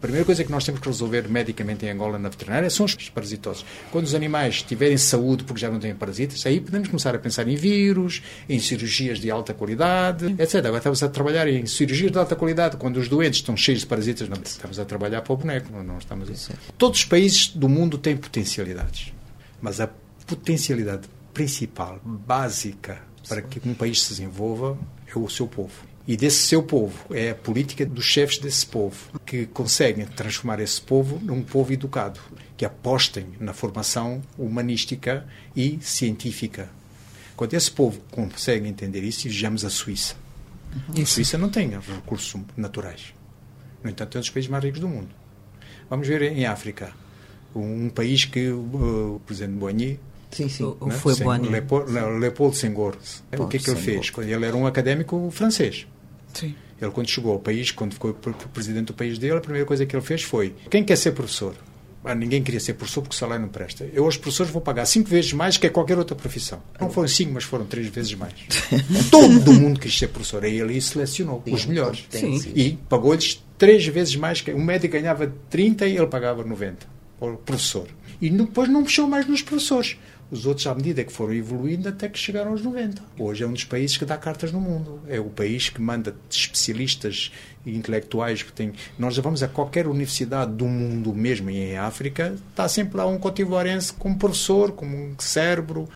primeira coisa que nós temos que resolver medicamente em Angola, na veterinária, são os parasitoses. Quando os animais tiverem saúde porque já não têm parasitas, aí podemos começar a pensar em vírus, em cirurgias de alta qualidade, etc. Agora estamos a trabalhar em cirurgias de alta qualidade quando os doentes estão cheios de parasitas. Não, estamos a trabalhar para o boneco. Não estamos a... Todos os países do mundo têm potencialidades, mas a potencialidade principal, básica, para que um país se desenvolva é o seu povo. E desse seu povo é a política dos chefes desse povo que conseguem transformar esse povo num povo educado, que apostem na formação humanística e científica. Quando esse povo consegue entender isso, e vejamos a Suíça. A Suíça não tem recursos naturais. No entanto, é um dos países mais ricos do mundo. Vamos ver em África. Um país que o presidente Boigny... Sim. Foi Boigny. Leopoldo Senghor. O que é que ele fez? Ele era um académico francês. Sim. Ele, quando chegou ao país, quando ficou presidente do país dele, a primeira coisa que ele fez foi: quem quer ser professor? Ninguém queria ser professor porque o salário não presta. Eu, aos professores, vou pagar 5 vezes mais que a qualquer outra profissão. Não foram 5, mas foram 3 vezes mais. Todo mundo quis ser professor. Aí ele selecionou os melhores. E pagou-lhes 3 vezes mais. Um médico ganhava 30 e ele pagava 90. O professor. E depois não mexeu mais nos professores. Os outros, à medida que foram evoluindo, até que chegaram aos 90. Hoje é um dos países que dá cartas no mundo. É o país que manda especialistas e intelectuais que tem... Nós vamos a qualquer universidade do mundo, mesmo em África, está sempre lá um cotivoarense como professor, como um cérebro,